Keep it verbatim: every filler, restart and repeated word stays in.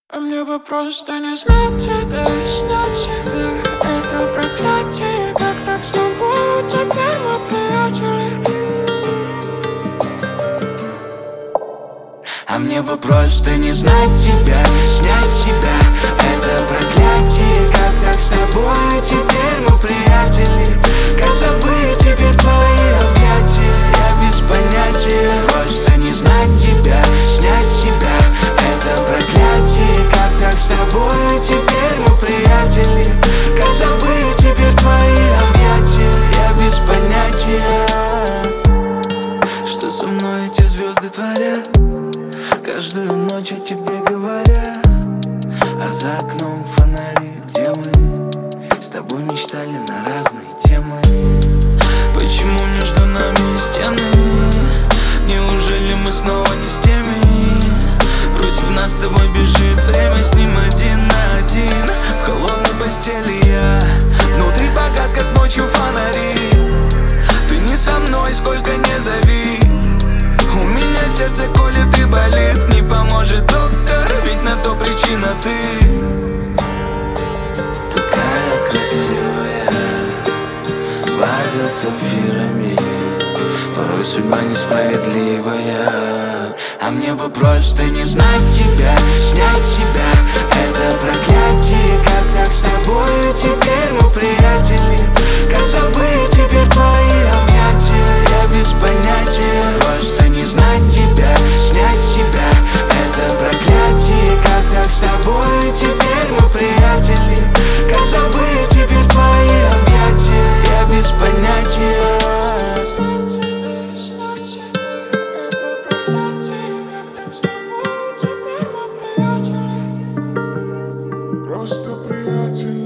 А мне бы просто не знать тебя, снять себя. Это проклятие, как так с тобой? Теперь мы приятели. А мне бы просто не знать тебя, снять себя. Это проклятие, как так с тобой? Теперь мы приятели. Как забыть теперь твои объятия? Я без понятия. Просто не знать тебя, снять себя. Это проклятие, как так с тобой? Теперь мы приятели. Как забыть теперь твои объятия? Я без понятия. Что со мной эти звезды творят? Каждую ночь о тебе говоря, а за окном фонари, где мы с тобой мечтали на разные темы. Почему между нами стены? Неужели мы снова не с теми? Против нас с тобой бежит время, с ним один на один. В холодной постели я, внутри погас, как ночью фонари. Ты не со мной, сколько не зови. У меня сердце колет и болит. Не поможет доктор, ведь на то причина ты. Такая красивая, ваза с сапфирами. Порой судьба несправедливая. А мне бы просто не знать тебя, снять себя. Это проклятие, как так с тобой? Теперь мы приятели. Как забыть теперь твои объятия? Я без понятия. Просто не знать тебя, снять себя. Это проклятие, как так с тобой? Теперь мы приятели. Как забыть теперь твои объятия? Я без понятия. Просто приятели.